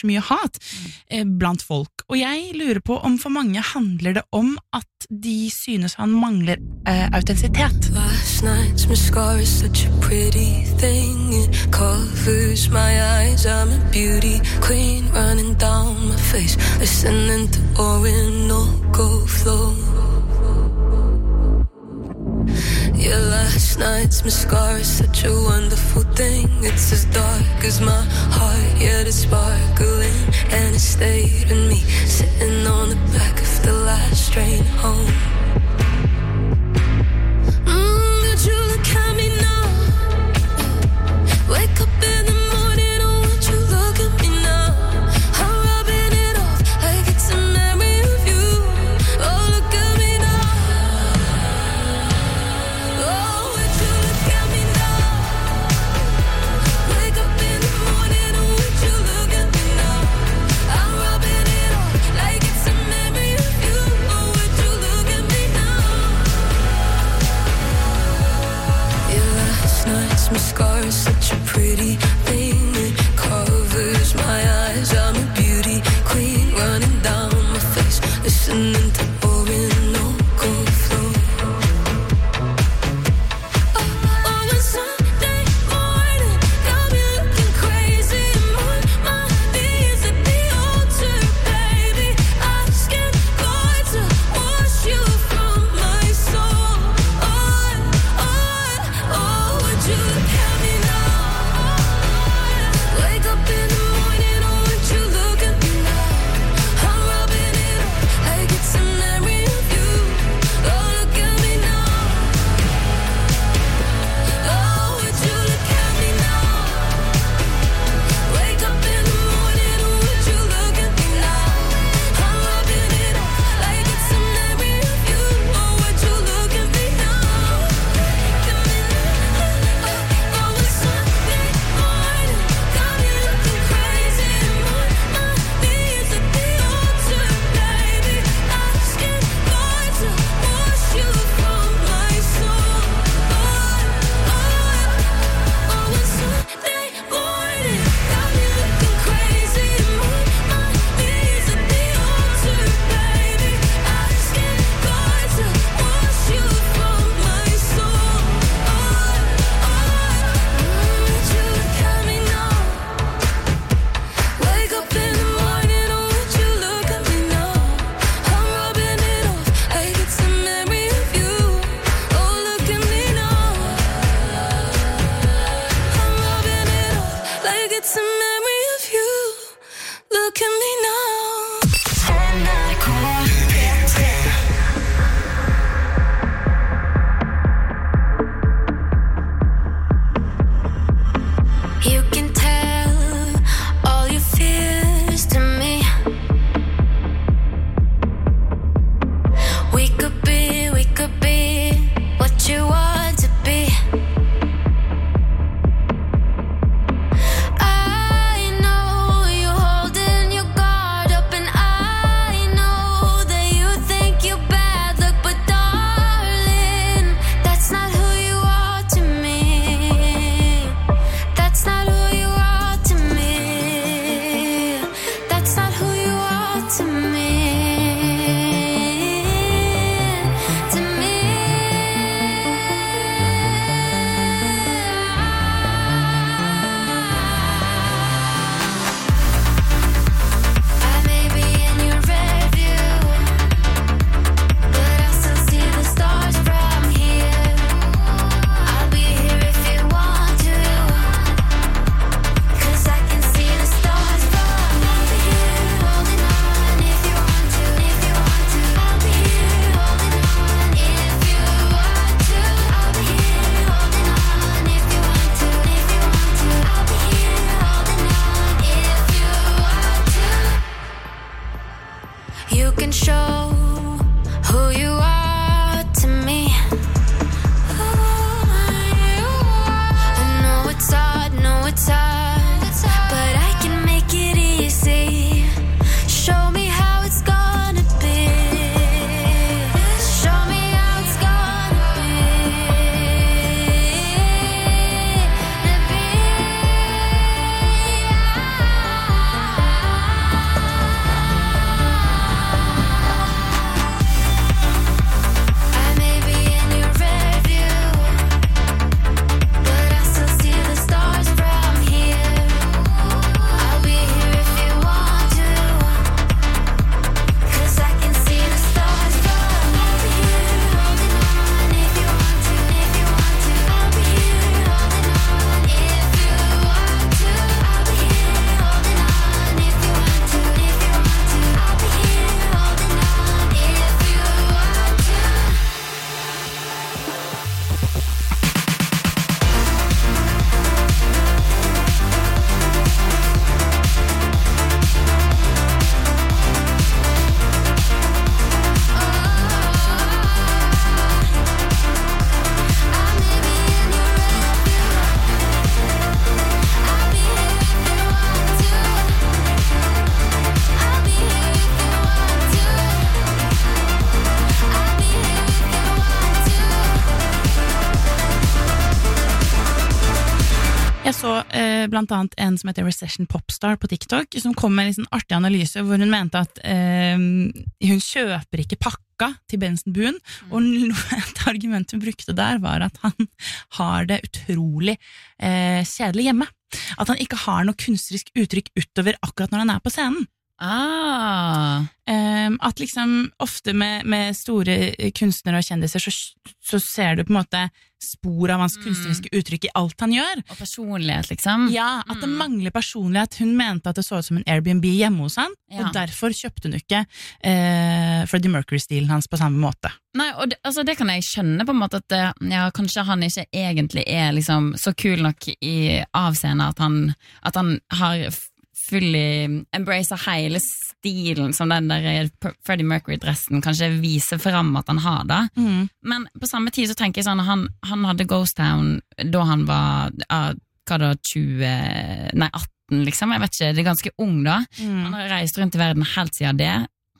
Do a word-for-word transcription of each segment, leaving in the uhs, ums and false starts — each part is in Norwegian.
så mye hat eh, blant folk. Og jeg lurer på om for mange handler det om at de synes han mangler eh, autentisitet. Last night's mascara is such a pretty thing. It covers my eyes. I'm a beauty queen running down my face, listening to Orinoco flow. Yeah, last night's mascara is such a wonderful thing. It's as dark as my heart, yet it's sparkling. And it stayed with me, sitting on the back of the last train home. Mm, would you look at me now? Wake up in the morning, oh, would you look at me now? I'm rubbing it off like it's a memory of you. Oh, look at me now. Oh, would you look at me now? Wake up in the morning, oh, would you look at me now? I'm rubbing it off like it's a memory of you. Oh, would you look at me now? Yeah, last night's mascara is such a pretty thing. It covers my eyes. I'm a beauty queen running down my face, listening to Orinoco flow. Oh, oh, it's Sunday morning, got me looking crazy. My mind is at the altar, baby, asking God to wash you from my soul. Oh, oh, oh, would you look at me now? Wake up in the morning, oh, would you look at me now? I'm rubbing it off like it's a memory of you. Oh, look at me now. Oh, would you look at me now? Wake up in the morning, oh, would you look at me now? I'm rubbing it off like it's a memory of you. Oh, would you look at me now? Oh, it's Sunday morning, got me looking crazy. My mind is at the altar, baby, asking God to wash you from my soul. Oh, oh, oh, it's Sunday morning, got me looking crazy. My mind is at the altar, baby, asking God to wash you from my soul. Oh, oh, would you look at me now? Wake up in the morning, oh, would you look at me now? I'm rubbing it off like it's a memory of you. Oh, look at me now. I'm rubbing it off like it's a memory of you. Look at me now. You can tell all your fears to me. We could be, we could be what you want to be. I know you're holding your guard up, and I know that you think you're bad luck, but darling, that's not who you are to me. That's not who you are to me. That's not who you are to me. To me. I may be in your rear view, but I still see the stars from here. I'll be here if you want to, 'cause I can see the stars from here. Holding on if you want to, if you want to. I'll be here holding on if you want to. I'll be here holding on if you want to, if you want to. I'll be here holding on if you want to. You can show who you are to me. I know it's hard, know it's hard, but I can make it easy. Show me how it's gonna be. Show me how it's gonna be. To be. blant annet en som heter Recession Popstar på TikTok, som kom med en liksom artig analyse hvor hun mente at eh, hun kjøper ikke pakka til Benson Boone, mm. og et argument hun brukte der var at han har det utrolig eh, kjedelig hjemme. At han ikke har noe kunstnerisk uttrykk utover akkurat når han er på scenen. Ah. Um, at liksom ofte med, med store kunstnere og kjendiser så, så ser du på en måte spor av hans mm. kunstneriske uttrykk i alt han gjør. Og personlighet, liksom. Ja, at det mm. mangler personlighet. Hun mente at det så ut som en Airbnb hjemme hos han, ja. Og derfor kjøpte hun ikke eh, Freddie Mercury-stilen hans på samme måte. Nei, og det, altså, det kan jeg skjønne på en måte at ja, kanskje han ikke egentlig er liksom så kul nok i avseende at han, at han har fully embracer hele stilen som den der Freddie Mercury-dressen kanskje viser frem at han har da. Mm. Men på samme tid så tenker jeg sånn, han, han hadde Ghost Town da han var, uh, hva da, tjue, nei, atten liksom, jeg vet ikke, det er ganske ung da. Mm. Han har reist rundt i verden helt siden det.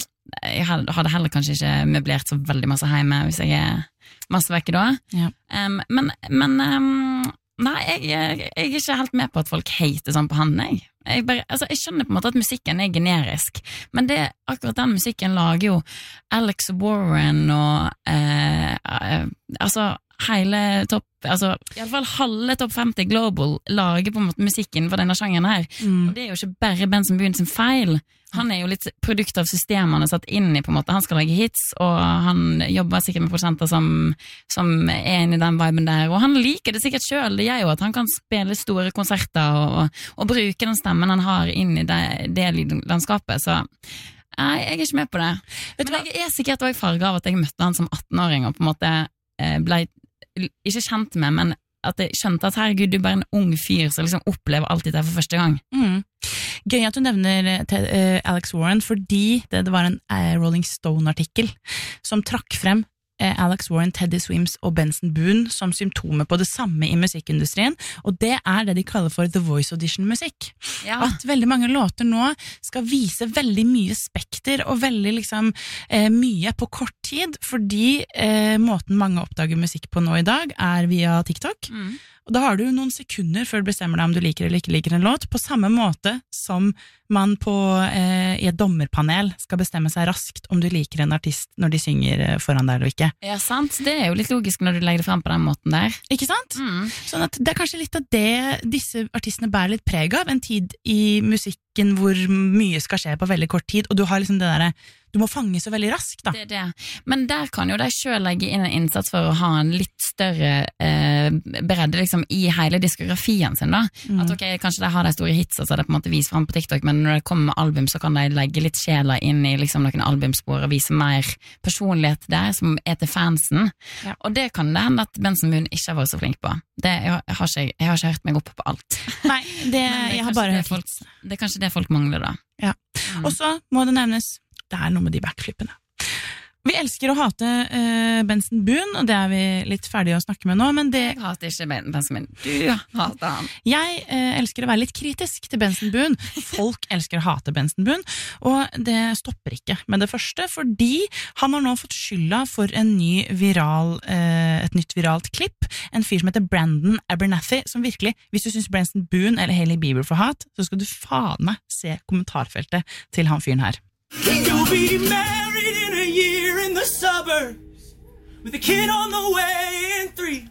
Jeg hadde heller kanskje ikke møblert så veldig masse hjemme hvis jeg er masse vekke da. Ja. Um, men, men um, nei, jeg, jeg, jeg er ikke helt med på at folk hater sånn på han, jeg. Jeg, bare, altså, jeg skjønner på en måte at musikken er generisk, men det, akkurat den musikken lager jo Alex Warren og eh, eh, altså hele topp, altså i alle fall halve topp femti Global lager på en måte musikken for denne sjangeren her, mm. og det er jo ikke bare Benson Boone sin feil. Han er jo litt produkt av systemene satt inn i på en måte, han skal lage hits, og han jobber sikkert med produsenter som, som er inne i den viben der, og han liker det sikkert selv, det gjør jo at han kan spille store konserter og, og bruke den stemmen han har inn i det, det landskapet, så nei, jeg er ikke med på det. Men jeg er sikkert også farget av at jeg møtte han som atten-åring og på en måte ble ikke kjent med, men at jeg skjønte at herregud, du er bare en ung fyr som liksom opplever alt dette for første gang. Mm. Gøy at du nevner Ted, uh, Alex Warren, fordi det, det var en uh, Rolling Stone-artikkel som trakk frem uh, Alex Warren, Teddy Swims og Benson Boone som symptomer på det samme i musikkindustrien, og det er det de kaller for The Voice Audition-musikk. Ja. At veldig mange låter nå skal vise veldig mye spekter og veldig liksom uh, mye på kort tid, fordi uh, måten mange oppdager musikk på nå i dag er via TikTok. Mm. Og da har du noen sekunder før du bestemmer deg om du liker eller ikke liker en låt, på samme måte som man på, eh, i et dommerpanel skal bestemme seg raskt om du liker en artist når de synger foran deg eller ikke. Ja, sant. Det er jo litt logisk når du legger det frem på den måten der. Ikke sant? Mm. Sånn at det er kanskje litt av det disse artistene bærer litt preg av, en tid i musikken hvor mye skal skje på veldig kort tid, og du har liksom det der, du må fange så veldig raskt da. Det er det. Men der kan jo de selv legge inn en innsats for å ha en litt større eh, bredde liksom, i hele diskografien sin da. Mm. At ok, kanskje de har de store hits, altså det på en måte viser frem på TikTok, men når det kommer med album så kan de legge litt sjela inn i liksom, noen albumspor og vise mer personlighet der som er til fansen. Ja. Og det kan det hende at Benson Boone ikke har vært så flink på. Det, jeg, har ikke, jeg har ikke hørt meg opp på alt. Nei, det, det jeg har bare hørt folk, det er kanskje det folk mangler da. Ja. Mm. Og så må det nevnes, det er noe med de backflippene. Vi elsker å hate uh, Benson Boone, og det er vi litt ferdige å snakke med nå, men det... Jeg hater ikke Benson Boone, du hater han. Jeg uh, elsker å være litt kritisk til Benson Boone. Folk elsker å hate Benson Boone, og det stopper ikke med det første, fordi han har nå fått skylda for en ny viral, uh, et nytt viralt klipp, en fyr som heter Brandon Abernathy, som virkelig, hvis du synes Benson Boone eller Hailey Bieber får hat, så skal du faen meg se kommentarfeltet til han fyren her. You'll be married in a year in the suburbs with a kid on the way in three,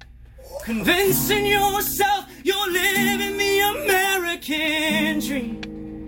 convincing yourself you're living the American dream,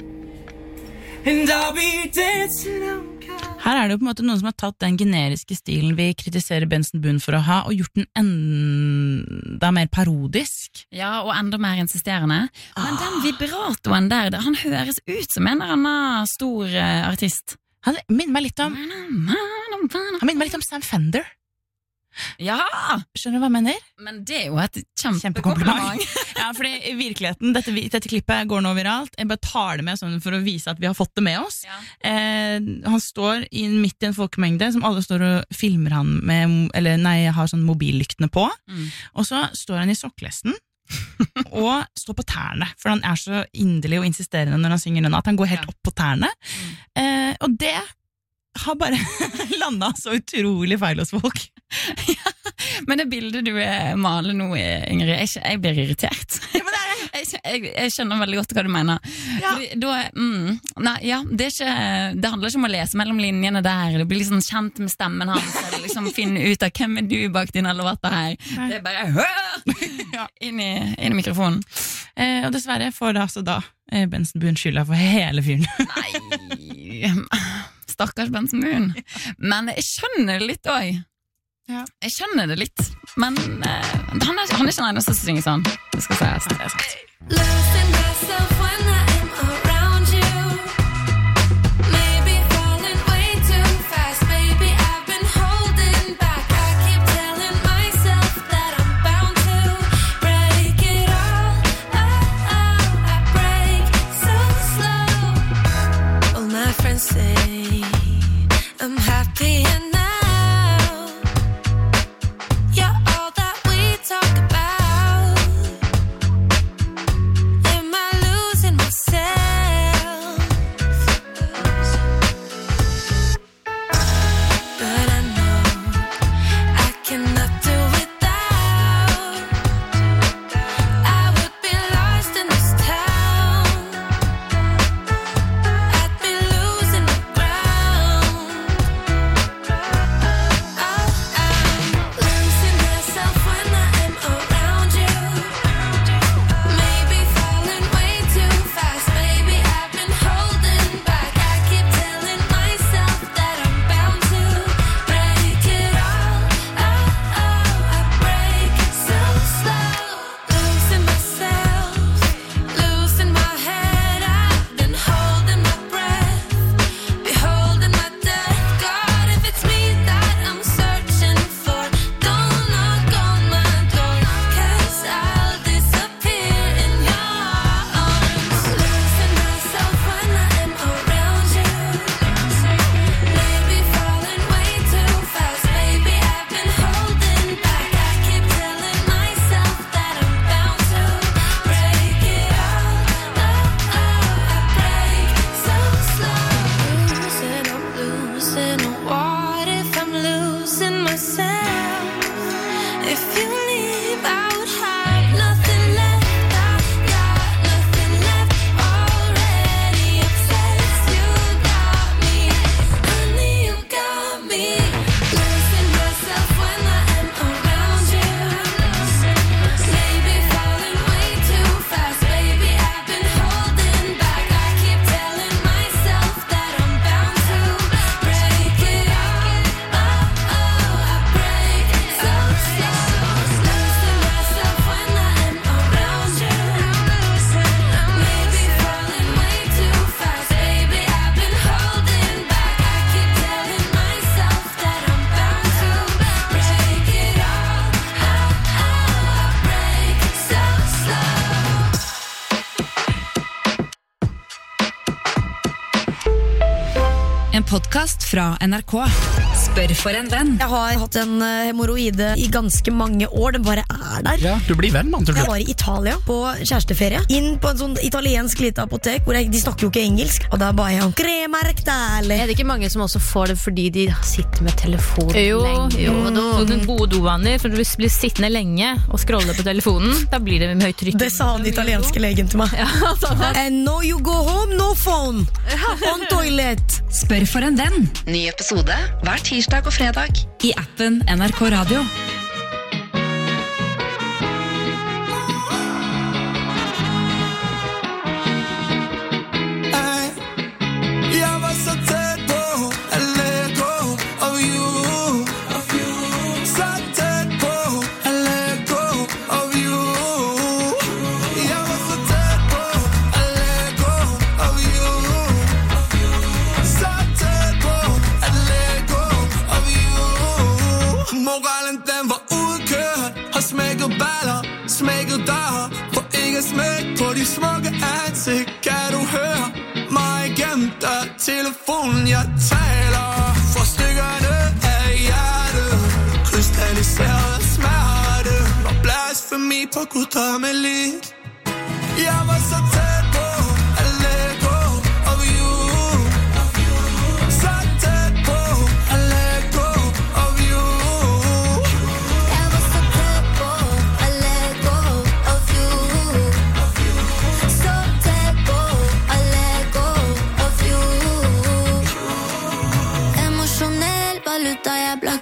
and I'll be dancing out. Her er det jo på en måte noen som har tatt den generiske stilen vi kritiserer Benson Boone for å ha, og gjort den enda mer parodisk. Ja, og enda mer insisterende. Men ah. den vibratoen der, han høres ut som en eller annen stor uh, artist. Han minner meg litt om Han minner meg litt om Sam Fender. Ja! Skjønner du hva jeg mener? Men det er jo et kjempekompliment. Ja, fordi i virkeligheten, dette, dette klippet går nå viralt. Jeg bare tar det med sånn for å vise at vi har fått det med oss. Ja. Eh, han står i, midt i en folkemengde som alle står og filmer han med, eller nei, har sånn mobillyktene på. Mm. Og så står han i sokkelesten og står på tærne, for han er så inderlig og insisterende når han synger den, at han går helt opp på tærne. Mm. Eh, og det har bare landet så utrolig feil hos folk. Ja, Men det bildet du maler nå, Ingrid, jeg, jeg blir irritert. Ja, men det er Jeg, jeg, jeg skjønner veldig godt hva du mener. Ja. Fordi da, mm, nei, ja, det, er ikke, det handler ikke om å lese mellom linjene der. Det blir liksom kjent med stemmen hans, eller liksom finne ut av hvem er du bak dine låter her. Nei. Det er bare ja. inn, i, inn i mikrofonen. Eh, og dessverre får da altså da eh, Benson Boone skylda for hele fyren. Nei, stakkars Benson Boone. Men jeg skjønner det litt også. Ja. Jeg skjønner det litt, men eh, han, er, han er ikke den eneste som synger sånn. Det skal sies. Det er sant. Losing myself when I am around you. Maybe falling way too fast. Maybe I've been holding back. I keep telling myself that I'm bound to break it all. Oh, oh, I break so slow. All my friends say I'm happy and podcast fra N R K. Spør for en venn. Jeg har hatt en uh, hemoroide i ganske mange år. Den bare er der. Ja, du blir venn, man. Jeg var i Italia på kjæresteferie. Inn på en sånn italiensk lite apotek hvor jeg, de snakker jo ikke engelsk. Og da ba jeg om crema rectale. Er det ikke mange som også får det fordi de sitter med telefon jo, lenge? Jo, mm. Noen gode dovaner. For hvis du blir sittende lenge og scrolle på telefonen, da blir det med høyt trykk. Det sa den italienske legen til meg. Ja, And no you go home, no phone. On toilet. Spør for en venn. Ny episode hver tirsdag og fredag i appen N R K Radio. Telefonen jeg taler for stykkerne af hjertet. Krystalliseret smerte og blasfemi på guddommelig. Jeg var så tæt på at let go of you. Så tæt på at let go of you. Jeg var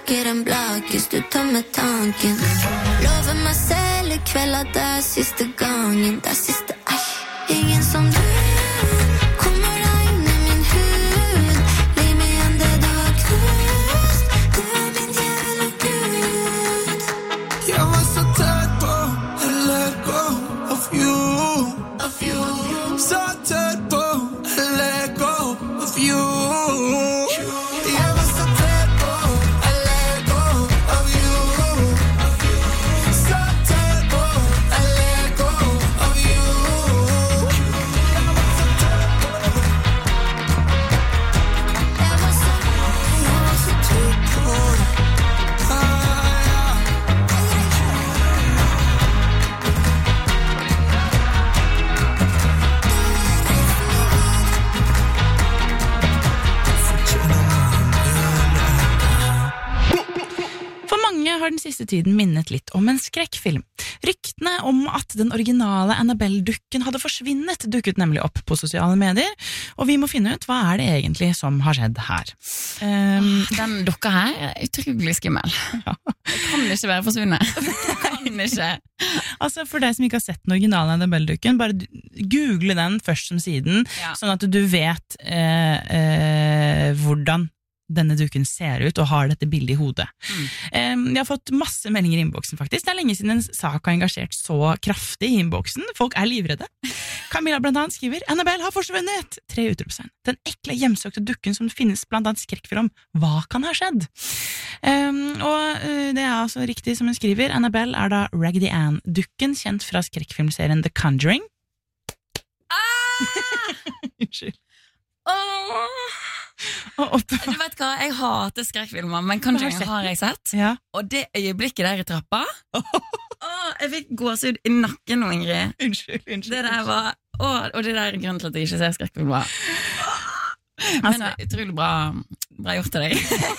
bruker en blakis, du tar med tanken. Lover meg selv I kveld at det er siste gangen. Det er siste, ei, ingen som du. Kommer deg inn I min hud. Liv meg igjen det du har knust. Du er min djevel og Gud. Jeg var så tett på å let go of you, of you. Så tett på å let go of you. Jeg var så tett på å let go of you, of you. Så tett på å let go of you. Jeg var så tett på. Jeg var så, Jeg var så tett på. Ah, ja. For mange har den siste tiden minnet litt om en skrekkfilm. Ryktene om at den originale Annabelle-dukken hadde forsvinnet dukket nemlig opp på sosiale medier, og vi må finne ut hva er det egentlig som har skjedd her. Um, Den dukka her er utrolig skummel. Det kan ikke være forsvunnet. Det kan ikke. altså For deg som ikke har sett den originale Annabelle-dukken, bare d- google den først som siden, Ja. sånn at du vet eh, eh, hvordan denne dukken ser ut og har dette bildet I hodet. Eh, jeg har fått masse meldinger I innboksen faktisk. Det er lenge siden en sak har engasjert så kraftig I innboksen. Folk er livredde. Camilla blant annet skriver Annabelle har forsvunnet! Tre utropstegn. Den ekle hjemsøkte dukken som finnes blant annet skrekkfilm. Hva kan ha skjedd? Eh, og eh, det er altså riktig som hun skriver. Annabelle er da Raggedy Ann-dukken, kjent fra skrekkfilmserien The Conjuring. Unnskyld. Og opp- Du vet hva, jeg hater skrekkfilmer, men Conjuring Har du sett har jeg sett. Ja. Og det øyeblikket der I trappa Åh, jeg fikk gåsehud I nakken nå, Ingrid. Unnskyld, unnskyld. Det der var åh, Og det der er grunnen til at jeg ikke ser skrekkfilmer. Men Altså- det er utrolig bra, bra gjort av deg.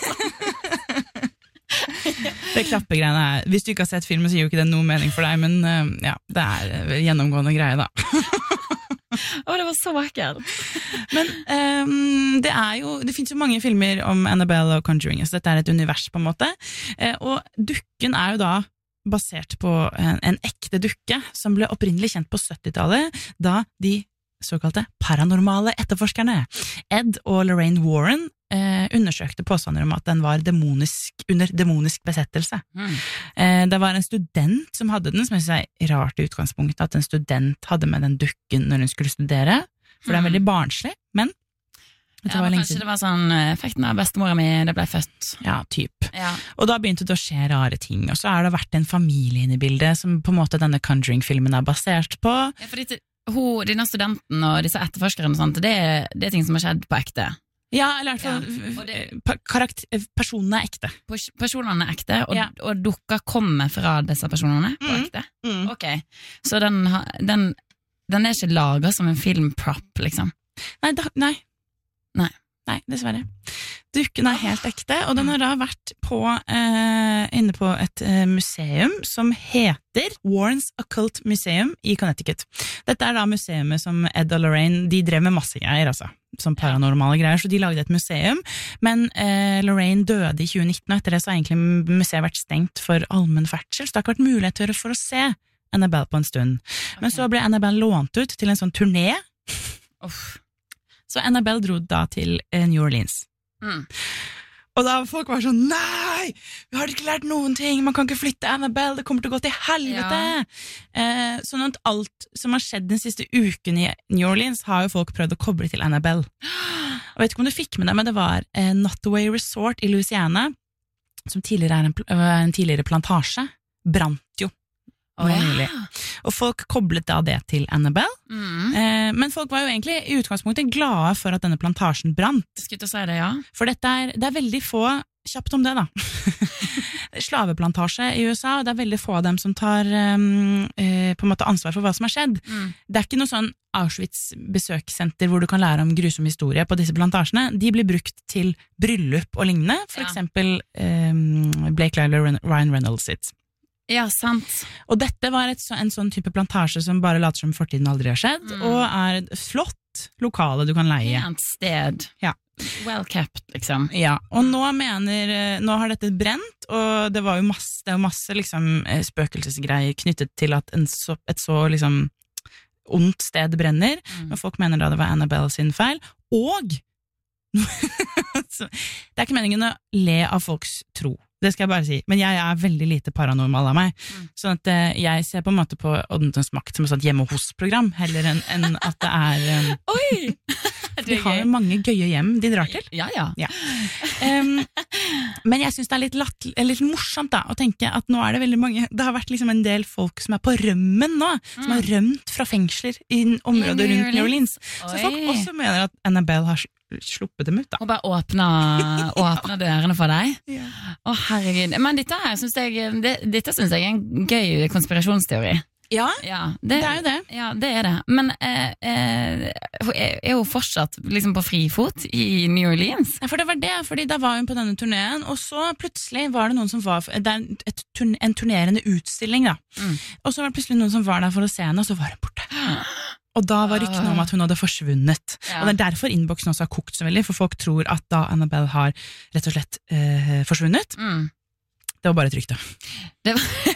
Det klappegreiene er, hvis du ikke har sett filmen, så gir jo ikke det noe mening for deg, men eh, ja, det er eh, gjennomgående greie da. Åh, det var så vakkert. Men ehm, det er jo, det finnes jo mange filmer om Annabelle og Conjuring, så dette er et univers på en måte, eh, og dukken er jo da basert på en, en ekte dukke som ble opprinnelig kjent på syttitallet, da de såkalte paranormale etterforskerne Ed og Lorraine Warren eh, undersøkte påstander om at den var demonisk, under demonisk besettelse. Mm. Eh, det var en student som hadde den, som jeg synes er rart I utgangspunktet, at en student hadde med den dukken når hun skulle studere, for det er veldig barnslig, men det Ja, var men lenge kanskje siden. det var sånn eh, effekten av bestemora mi det ble født. Ja, typ. Ja. Og da begynte det å skje rare ting, og så har det vært en familie inne I bildet, som på en måte denne Conjuring-filmen er basert på. Ja, fordi til- hun, denne studenten og disse etterforskerne og sånt, det er, det er ting som har skjedd på ekte. Ja, eller I hvert fall, Ja, og det- pa- karakter, personene er ekte. Pers- Personene er ekte, og, Ja. og dukka kommer fra disse personene på Mm. ekte. Ok, så den, ha- den, den er ikke laget som en filmprop, liksom. Nei, da, nei. Nei. Nei, dessverre. Dukken er helt ekte, og den har da vært på, eh, inne på et eh, museum som heter Warren's Occult Museum I Connecticut. Dette er da museumet som Ed og Lorraine, de drev med masse greier, altså, som paranormale greier, så de lagde et museum, men eh, Lorraine døde I tjue nitten, og etter det så har egentlig museet vært stengt for allmenn ferdsel, så det har ikke vært mulighet for å se Annabelle på en stund. Men så ble Annabelle lånt ut til en sånn turné, Uff. så Annabelle dro da til eh, New Orleans. Mm. Og da folk var sånn, nei, vi har ikke lært noen ting, man kan ikke flytte Annabelle, det kommer til å gå til helvete. Eh, sånn at alt som har skjedd den siste uken I New Orleans, har jo folk prøvd å koble til Annabelle. Og vet ikke om du fikk med deg, men det var eh, Nottoway Resort I Louisiana, som tidligere er en, pl- øh, en tidligere plantasje, brant jo. Å, nå ja. nylig. Og folk koblet da det til Annabelle, Mm. eh, men folk var jo egentlig I utgangspunktet glade for at denne plantasjen brant. Skulle til å si det, ja. For dette er, det er veldig få, kjapt om det da, slaveplantasje I USA, og det er veldig få av dem som tar um, eh, på en måte ansvar for hva som har skjedd. Mm. Det er ikke noe sånn Auschwitz-besøkssenter hvor du kan lære om grusom historie på disse plantasjene. De blir brukt til bryllup og lignende, for Ja. eksempel um, Blake Lively og Ryan Reynolds sitt. Ja, sant. Og dette var et, så- en sånn type plantasje som bare later som fortiden aldri har skjedd, Mm. og er flott, pent lokale du kan leie. Pent sted. Ja. Well kept, liksom. Ja, og nå mener, nå har dette brent, og det var jo masse, det er jo masse liksom, spøkelsesgreier knyttet til at en så, et så liksom ondt sted brenner, mm. men folk mener da det var Annabelle sin feil, og så, det er ikke meningen å le av folks tro. Det skal jeg bare si, men jeg er veldig lite paranormal av meg, mm. sånn at uh, jeg ser på en måte på Oddentons makt som et sånt hjemme hos-program, heller enn en at det er um, Oi! De har jo mange gøye hjem de drar til. Ja, ja. ja. Um, men jeg synes det er litt, latt, litt morsomt da, å tenke at nå er det veldig mange, det har vært liksom en del folk som er på rømmen nå, mm. som har rømt fra fengsler i området I rundt New Orleans. Så folk også mener at Annabelle har sluppet dem ut da. Og bare åpna, åpna dørene for deg. Ja. Å herregud, men dette her synes jeg, det, dette synes jeg er en gøy konspirasjonsteori. Ja, ja det, det er jo det. Ja, det er det. Men eh, eh, er jo fortsatt liksom på frifot i New Orleans. Ja, for det var det, fordi da var hun på denne turneen, og så plutselig var det noen som var, det er et, turn, en turnerende utstilling da. Mm. Og så var det plutselig noen som var der for å se henne, og så var hun borte. Og da var ryktene om at hun hadde forsvunnet. Ja. Og det er derfor innboksen også har kokt så veldig, for folk tror at da Annabelle har rett og slett eh, forsvunnet. Mm. Det var bare et rykte. Det var...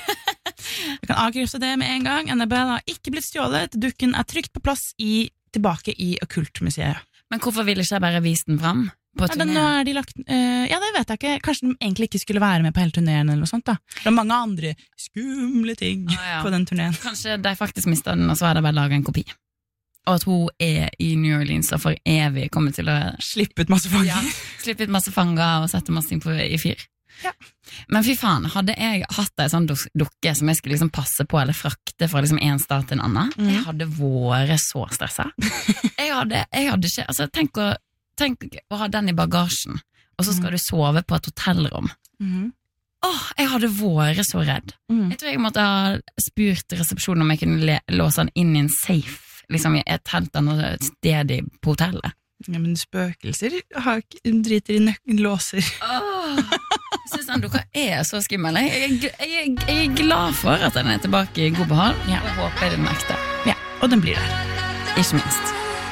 Vi kan avkrefte det med en gang. Annabelle har ikke blitt stjålet. Dukken er trygt på plass i, tilbake i Okkultmuseet. Men hvorfor ville ikke jeg bare vise den fram på turneen? Ja, nå er de lagt, uh, ja, det vet jeg ikke. Kanskje de egentlig ikke skulle være med på hele turneen eller noe sånt da. Det er mange andre skumle ting ah, ja. På den turneen. Kanskje de faktisk mistet den, og så har de bare laget en kopi. Og at hun er i New Orleans og for evig kommer til å slippe ut masse fanger. Ja, slippe ut masse fanger og sette masse ting på, i fyr. Ja. Men fy faen, hadde jeg hatt en sånn dukke som jeg skulle liksom passe på eller frakte fra liksom en stat til en annen, mm. jeg hadde vært så stresset. jeg, hadde, jeg hadde ikke, altså tenk å, tenk å ha den i bagasjen, og så skal mm. du sove på et hotellrom. Mm. Åh, jeg hadde vært så redd. Mm. Jeg tror jeg måtte ha spurt resepsjonen om jeg kunne le, låse den inn i en safe, liksom i et helt annet sted på hotellet. Ja, men spøkelser har ikke, driter i nøkken, låser. Åh, jeg synes den dukka er så skummel. Jeg, jeg, jeg, jeg er glad for at den er tilbake i god behag, ja. Og håper den er ekte. Ja, og den blir der. Ikke minst.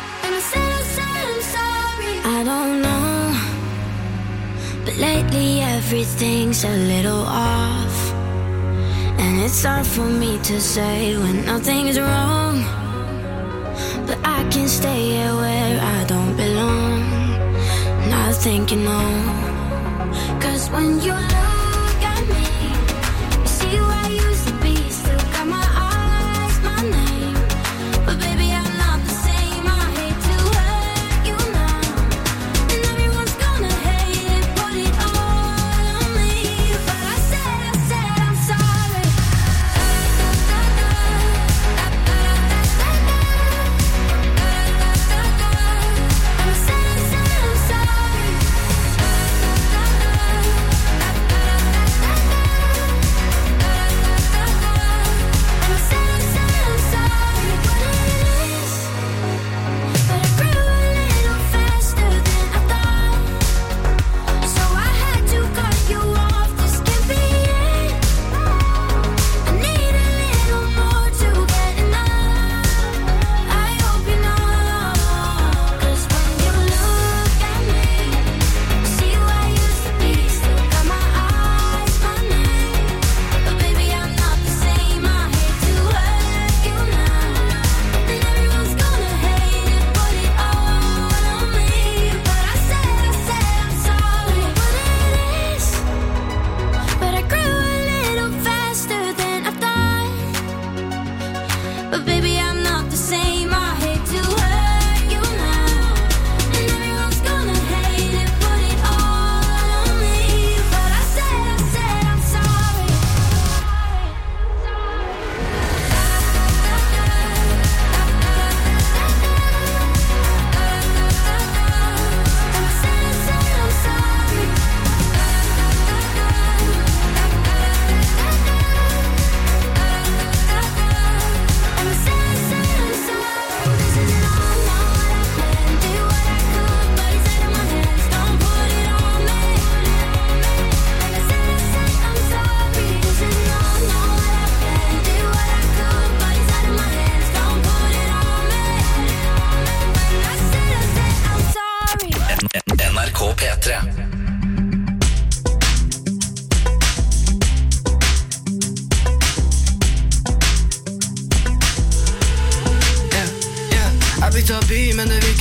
I don't know, but lately everything's a little off, and it's hard for me to say when nothing's wrong. But I can stay here where I don't belong, not thinking no. Cause when you look at me, you see who I used to be. Still got my eyes, my name, but baby I'm not the same. I hate to hurt you now, and everyone's gonna hate it, put it all on me. But I said, I said I'm sorry.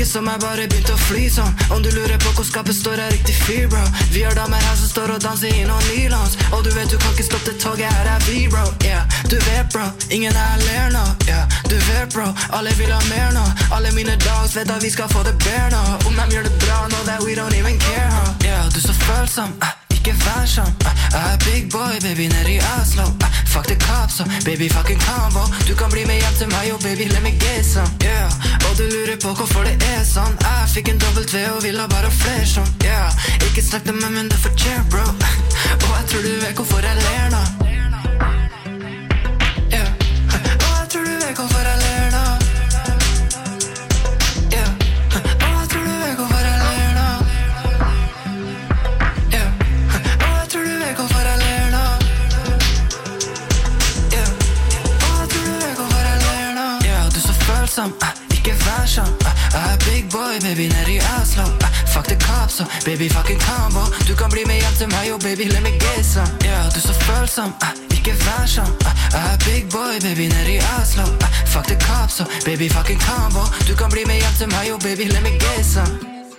virker som jeg bare begynte å fly sånn. Om du lurer på hvor skapet står jeg riktig fyr, bro. Vi har damer her som står og danser i noen nylons. Og du vet du kan ikke stoppe det toget, her er vi, bro. Yeah, du vet, bro, ingen her ler nå. Yeah, du vet, bro, alle vil ha mer nå. Alle mine dogs vet at vi skal få det bedre nå. Om de gjør det bra nå, that we don't even care, huh? Yeah, du så følsom, uh. Ikke vær sånn, uh, jeg er big boy, baby, nede i Oslo. uh, Fuck the cops, so baby, fucking combo. Du kan bli med hjem til meg, og baby, let me get some. Yeah, og du lurer på hvorfor det er sånn. Jeg fikk en dobbelt V og vil ha bare flere sånn. Yeah, ikke snakk til meg, men det fortjener, bro. Og jeg tror du vet hvorfor jeg ler nå. Yeah, og jeg tror du vet hvorfor jeg ler nå. Yeah, og jeg tror du vet hvorfor jeg ler nå. Hvorfor jeg ler nå. Yeah, oh, jeg tror du vet hvorfor jeg ler nå. Yeah, du så følsom, uh, ikke vær sånn. uh, Jeg er big boy, baby, nede i Oslo. uh, Fuck the cops, so baby, fucking combo. Du kan bli med hjem til meg, og baby, let me get some. Yeah, du så følsom, uh, ikke vær sånn. uh, Jeg er big boy, baby, nede i Oslo. uh, Fuck the cops, so baby, fucking combo. Du kan bli med hjem til meg, og baby, let me get some.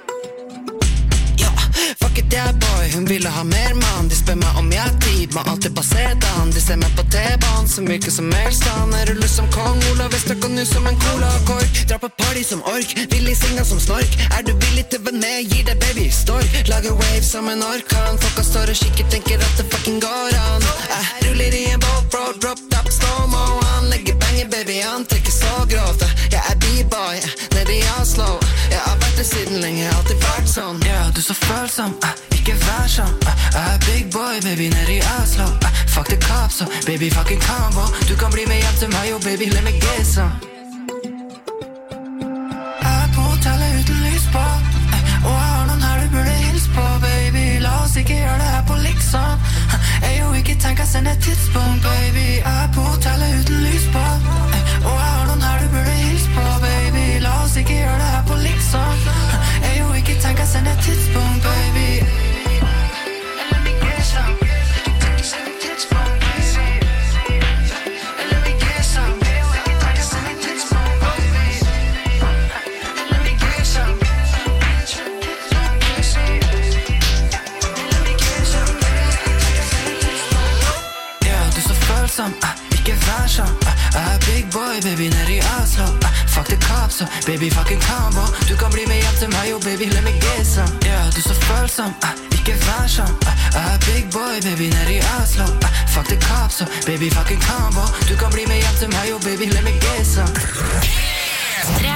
Fuck it, yeah boy, hun ville ha mer mann. De spør meg om jeg har tid, må alltid basere han. De ser meg på T-banen, som virker som Melstand. Er ruller som Kong Olav, Vestrak og nu som en cola-kork. Dra på party som ork, villig singa som snork. Er du villig til å være med, gir deg baby stork. Lager waves som en orkan. Folka står og kikker, tenker at det fucking går an. Jeg ruller i en boat, bro, drop top, slow-mo. Han legger banger, baby, han trekker så grovt. Jeg er b-boy, nede i Oslo. Jeg har vært det siden lenge, alltid vært sånn. Ja, du så følsom, uh, ikke vær sånn. uh, Jeg er big boy, baby, nede i Oslo. uh, Fuck the cops, so baby, fucking combo. Du kan bli med hjem til meg, og baby, let me get some. Jeg er på hotellet uten lys på, uh, og jeg har noen her du burde hilse på, baby. La oss ikke gjøre det her på liksom. uh, Jeg jo ikke tenk å sende et tidspunkt, baby. Jeg er på hotellet uten lys på, uh, og jeg har noen her du burde hilse på, baby. La oss ikke gjøre det her på liksom. uh, Jeg jo ikke tenk å sende et tidspunkt, baby. Uh, ikke vær sånn, uh, jeg er big boy, baby, nede i Oslo. uh, Fuck the cops, so baby, fucking combo. Du kan bli med hjem til meg, og baby, let me get some. Yeah, du så følsom, uh, ikke vær sånn. uh, Jeg er big boy, baby, nede i Oslo. uh, Fuck the cops, so baby, fucking combo. Du kan bli med hjem til meg, og baby, let me get some. Tre.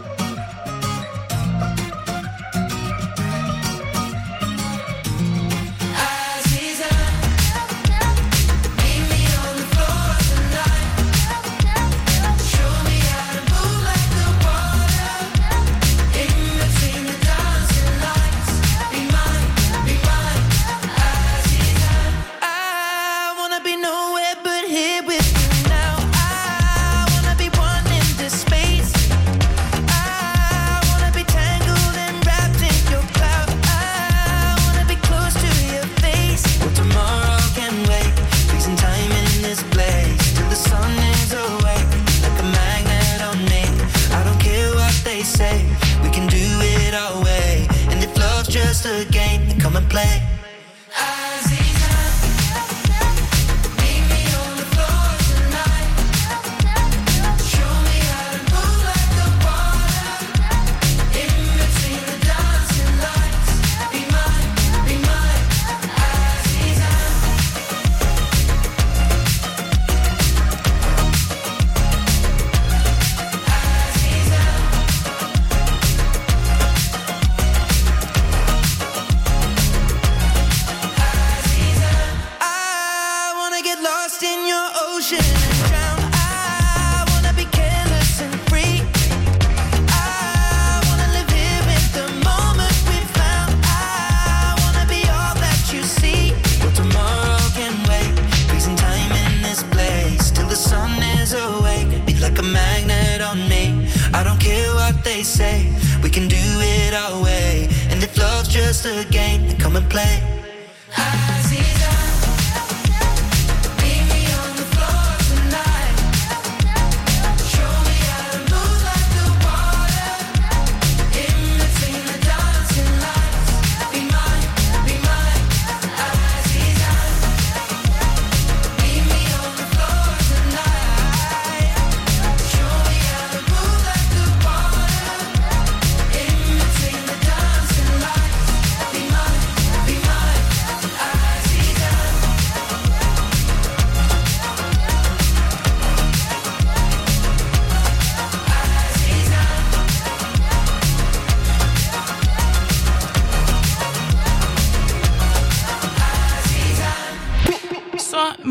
Just a game, then come and play. Say we can do it our way, and if love's just a game, then come and play.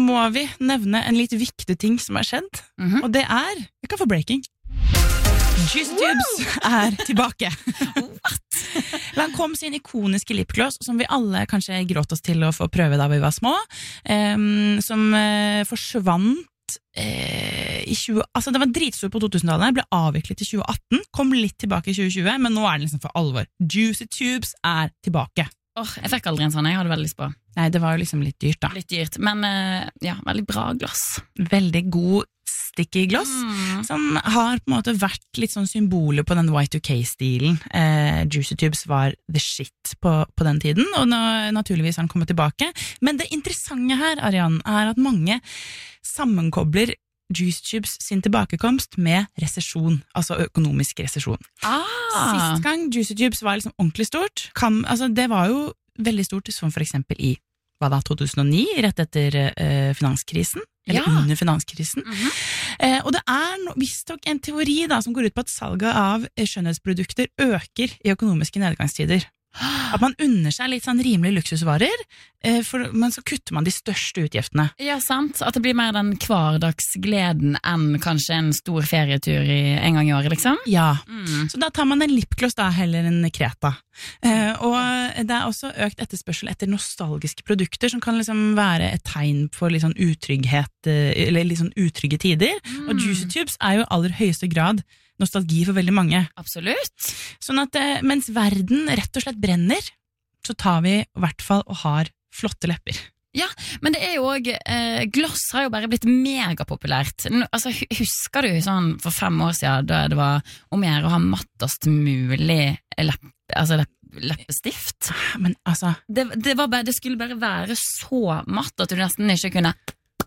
må vi nevne en litt viktig ting som har skjedd, Mhm. og det er, vi kan få breaking. Juicy Tubes er tilbake. Lancôme sin ikoniske lipgloss, som vi alle kanskje gråt oss til å få prøve da vi var små, em, som eh, forsvant eh, i tjue, altså det var dritstor på to-tusentallet, ble avviklet i tjue atten, kom litt tilbake i tjue tjue, men nå er det liksom for alvor. Juicy Tubes er tilbake. Åh, jeg fikk aldri en sånn, jeg hadde veldig lyst på. Nei, det var jo liksom litt dyrt da. Litt dyrt, men eh, ja, veldig bra glass. Veldig god sticky gloss, Mm. som har på en måte vært litt sånn symboler på den Y two K-stilen. Eh, Juicy Tubes var the shit på, på den tiden, og nå, naturligvis har den kommet tilbake. Men det interessante her, Ariane, er at mange sammenkobler Juicy Tubes sin tilbakekomst med resesjon, altså økonomisk resesjon. Ah, Sist gang Juicy Tubes var liksom ordentlig stort, kan, altså det var jo veldig stort, som for eksempel i hva da, to tusen og ni, rett etter eh, finanskrisen, eller Ja. under finanskrisen. Mhm. Eh, og det er no, visstnok en teori da, som går ut på at salget av eh, skjønnhetsprodukter øker i økonomiske nedgangstider. At man unner seg litt sånn rimelig luksusvarer, eh, for, men så kutter man de største utgiftene. Ja, sant. At det blir mer den hverdagsgleden enn kanskje en stor ferietur i en gang i året, liksom. Ja, Mm. så da tar man en lipgloss da heller enn Kreta. Eh, og det er også økt etterspørsel etter nostalgiske produkter, som kan liksom være et tegn for litt sånn utrygghet, eh, eller litt sånn utrygge tider. Og Juicy Tubes er jo i aller høyeste grad nostalgi for veldig mange. Absolutt. Sånn at eh, mens verden rett og slett brenner, så tar vi i hvert fall og har flotte lepper. Ja, men det er jo også, eh, gloss har jo bare blitt megapopulært. Nå, altså, hu- husker du sånn for fem år siden, da det var om å gjøre å ha mattest mulig lepp, altså lepp, leppestift? Men altså, Det, det, var bare, det skulle bare være så matt at du nesten ikke kunne.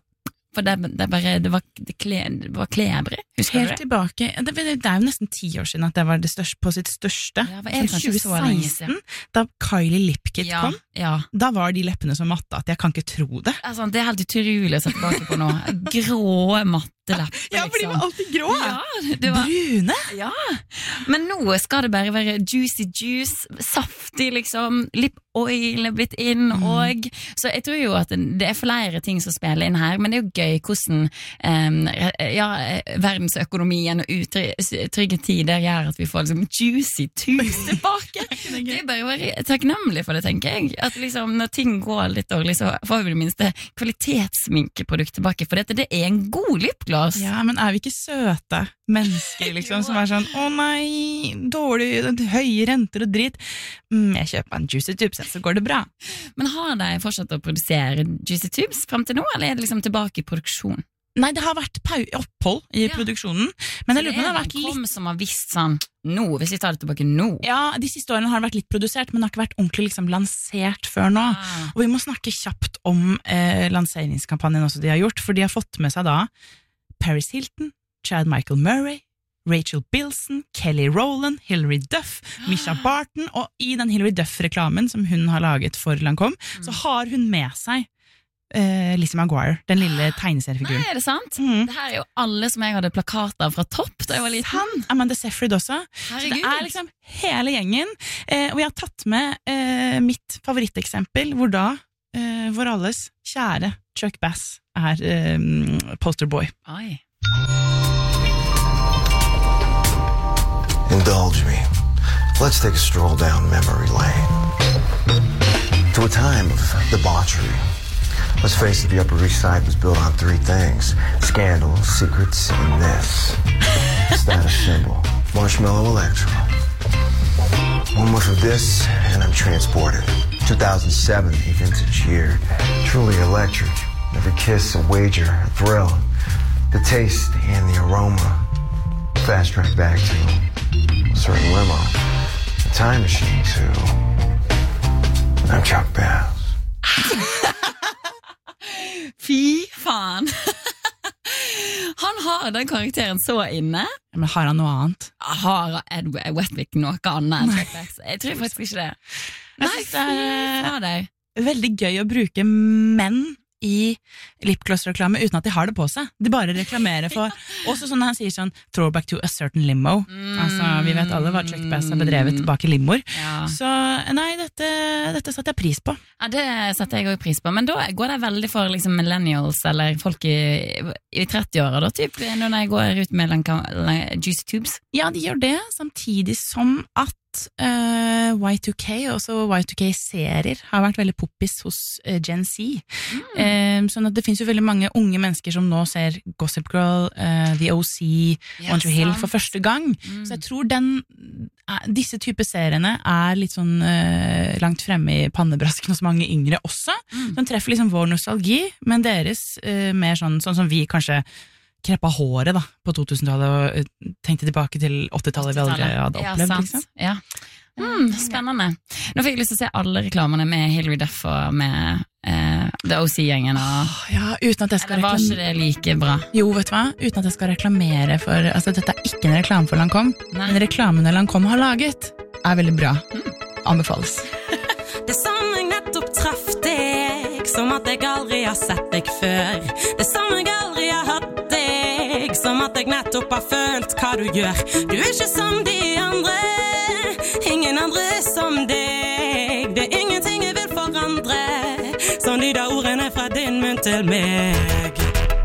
For det, det, bare, det var, det kle, det var klebrig, husker helt du det? tilbake, det, det er jo nesten ti år siden at det var det største, på sitt største. Ja, hva er det Sånn kanskje så lenge tjue siden? seksten, da Kylie Lip Kit Ja, kom, ja. da var de leppene så matte at jeg kan ikke tro det. Altså, det er helt utrolig å se tilbake på nå. Grå, matte lepper, Ja, for de var alltid grå. Ja, det var, Brune. ja. Men nå skal det bare være juicy juice, saftig liksom, lip oil er blitt inn, Mm. og så jeg tror jo at det er flere ting som spiller inn her, men det er jo gøy hvordan um, ja, verdensøkonomien og utrygge tider gjør at vi får liksom juicy tubes tilbake. Det er bare å være takknemlig for det, tenker jeg. At liksom, når ting går litt dårlig, så får vi det minste kvalitetssminkeprodukt tilbake, for dette det er en god lipgloss. Ja, men er vi ikke søte mennesker, liksom, som er sånn, å nei, dårlig, høye renter og dritt. Mm, jeg kjøper en Juicy Tubes, så går det bra. Men har de fortsatt å produsere Juicy Tubes frem til nå, eller er det liksom tilbake i produksjon? Nei, det har vært pau opphold i Ja. produksjonen, men jeg lurer på om det har vært Lancôme litt... som har visst sånn, nå, hvis vi tar det tilbake nå. Ja, de siste årene har det vært litt produsert, men det har ikke vært ordentlig liksom lansert før nå. Ah. Og vi må snakke kjapt om eh, lanseringskampanjen også de har gjort, for de har fått med seg da Paris Hilton, Chad Michael Murray, Rachel Bilson, Kelly Rowland, Hilary Duff, Misha Barton, og i den Hilary Duff-reklamen som hun har laget for Lancôme, så har hun med seg eh, Lizzie McGuire, den lille tegneseriefiguren. Nei, er det sant? Mhm. Det her er jo alle som jeg hadde plakater fra topp da jeg var liten. Han, Amanda Seyfried også. Så det Herregud. er liksom hele gjengen. Eh, og jeg har tatt med eh, mitt favoritteksempel, hvor da eh, vår alles kjære Chuck Bass er eh, posterboy. Oi. Indulge me. Let's take a stroll down memory lane. To a time of debauchery. Let's face it, the Upper East Side was built on three things. Scandal, secrets, and this. Status symbol. Marshmallow Electro. One whiff of this, and I'm transported. two thousand seven, a vintage year. Truly electric. Every kiss, a wager, a thrill. The taste and the aroma. Fast track back to a certain limo. A time machine to... I'm Chuck Bass. Fy faen. Han har den karakteren så inne. Ja, men har han noe annet? Har Ed Wetwick noe annet enn Chuck Bass? Jeg tror faktisk ikke det. Jeg Nei, synes fy det er faen deg. veldig gøy å bruke menn i lipgloss-reklame uten at de har det på seg. De bare reklamerer for, også sånn når han sier sånn, throwback to a certain limo. Mm. Altså, vi vet alle hva Chuck Bass har bedrevet bak i limoer. Ja. Så nei, dette, dette setter jeg pris på. Ja, det setter jeg også pris på, men da går det veldig for liksom millennials, eller folk i, i tretti-åra da, typ, når jeg går ut med lanka, juicy tubes. Ja, de gjør det, samtidig som at Uh, Y to K, også Y to K-serier har vært veldig poppis hos uh, Gen Z. Mm. Uh, sånn at det finnes jo veldig mange unge mennesker som nå ser Gossip Girl, uh, The O C, yes, One Tree Hill for første gang. Mm. Så jeg tror den, uh, disse type seriene er litt sånn uh, langt fremme i pannebrasken hos mange yngre også. Mm. De treffer liksom vår nostalgi, men deres uh, mer sånn, sånn som vi kanskje kreppa håret da, på to-tusentallet og tenkte tilbake til åttitallet vi aldri hadde opplevd. Ja, sant. Ja. Mm, spennende. Nå fikk jeg lyst til å se alle reklamene med Hilary Duff og med eh, The O C-gjengen. Og... Ja, uten at jeg skal reklamere. Var ikke det like bra? Jo, vet du hva? Uten at jeg skal reklamere for, altså dette er ikke en reklame for Lancôme, men reklamene Lancôme har laget er veldig bra. Mm. Anbefales. Det som jeg nettopp traff deg, som at jeg aldri har sett deg før. Det som jeg aldri har hatt deg, som at jeg nettopp har følt hva du gjør. Du er ikke som de andre, ingen andre som deg. Det er ingenting jeg vil forandre, som de der ordene fra din munn til meg.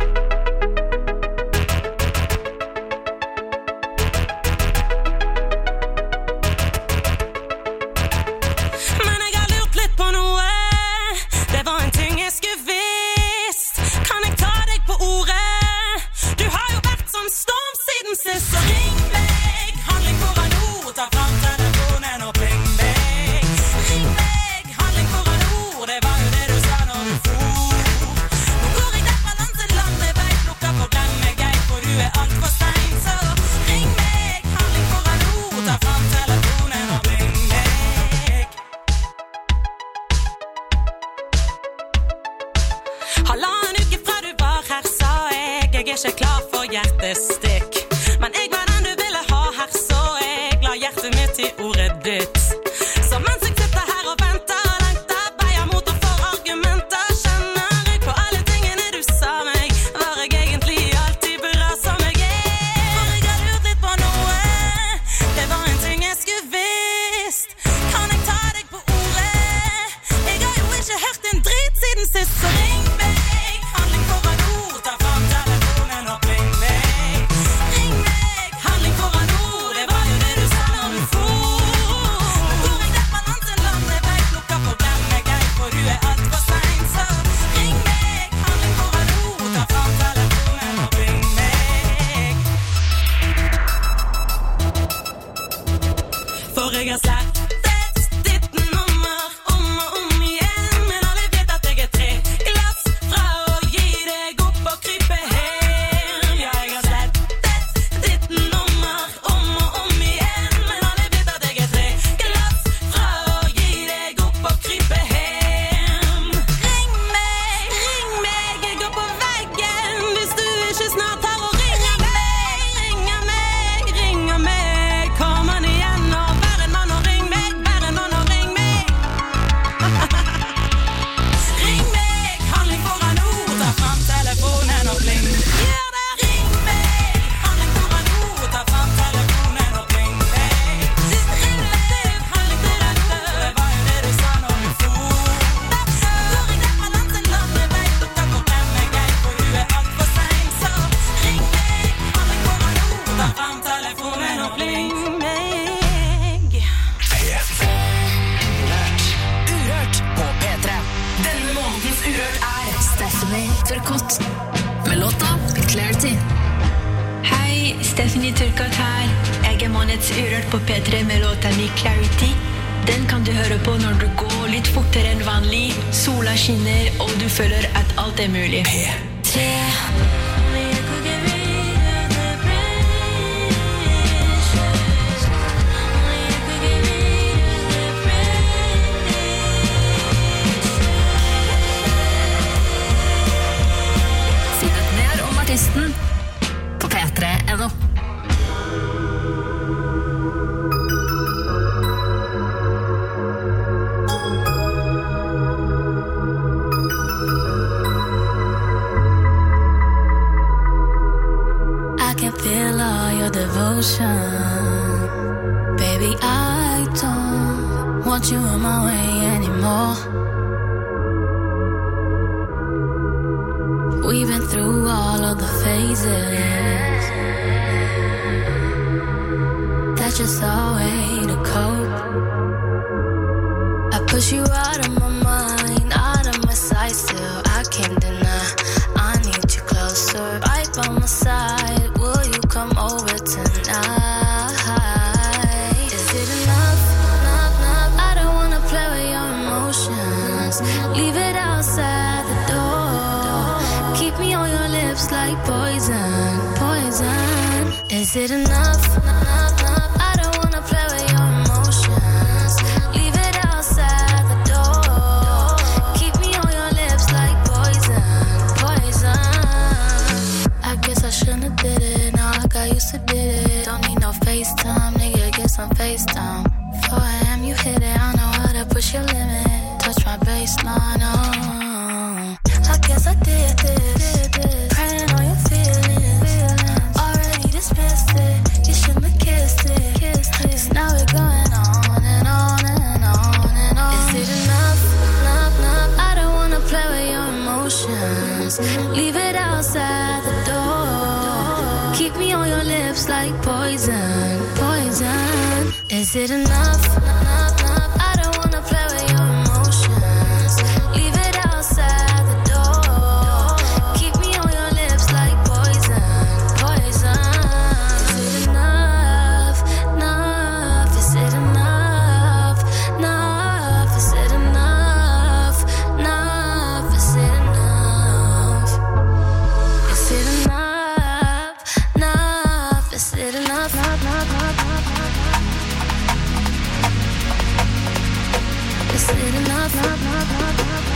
Så ring meg, handling foran ord, ta fram telefonen og pling meg. Ring meg, handling foran ord, det var jo det du sa når du for. Nå går jeg derfra land til land, jeg vet lukka for glem meg, jeg, for du er alt for sein. Så ring meg, handling foran ord, ta fram telefonen og pling meg. Halvannen uke fra du var her, sa jeg, jeg er ikke klar for hjertestikk. Men jeg var den du ville ha her, så jeg la hjertet mitt i ordet ditt. Så mens jeg sitter her og venter og lengter, beier mot og for argumenter, kjenner jeg på alle tingene du sa meg. Var jeg egentlig alltid bra som jeg er? For jeg har lurt litt på noe, det var en ting jeg skulle visst. Kan jeg ta deg på ordet? Jeg har jo ikke hørt en drit siden sist, så ring meg, handling foran ord, ta fram telefonen og pling meg. Jeg har slettet ditt nummer om og om igjen, men alle vet at jeg er tre glass fra å gi deg opp og krype hjem. Ja, jeg har slettet ditt nummer om og om igjen, men alle vet at jeg er tre glass fra å gi deg opp og krype hjem. Ring meg, ring meg, jeg går på veggen hvis du ikke snart har å ringe meg. Ringe meg, ringe meg, kom an igjen og med låta Clarity. Hei, Stephanie Turkat her. Jeg er måneds Urørt på P tre med låta mi Clarity. Den kan du høre på når du går litt fortere enn vanlig, sola skinner og du føler at alt er mulig. P tre. På P tre punktum no. emotion. Baby, I don't want you in my way anymore. We've been through all of the phases. That's just our way to cope. I push you out of my mind, out of my sight. Still, I can't deny I need you closer, right by my side. Will you come over tonight? Is it enough? Enough, enough? I don't wanna play with your emotions. Leave it outside the door. Keep me on your lips like poison, poison. Is it enough? Enough, enough? I don't wanna play with your emotions. Leave it outside the door. Keep me on your lips like poison, poison. I guess I shouldn't have did it. Now I got used to did it. Don't need no FaceTime, nigga, get some FaceTime. four a.m. you hit it, I know how to push your limit. Touch my baseline, oh. I guess I did this, praying on your feelings. Already dismissed it, you shouldn't have kissed it, kissed it. 'Cause now we're going on and on and on and on. Is it enough, enough, enough? I don't wanna play with your emotions. Leave it outside the door. Keep me on your lips like poison, poison. Is it enough, enough, enough? I don't wanna play with your emotions. Leave it outside the door. Keep me on your lips like poison, poison. Is it enough, enough? Is it enough, enough? Is it enough, enough? Is it enough? Is it enough, enough? Is it enough, enough, enough, enough? Is it enough, enough, enough, enough?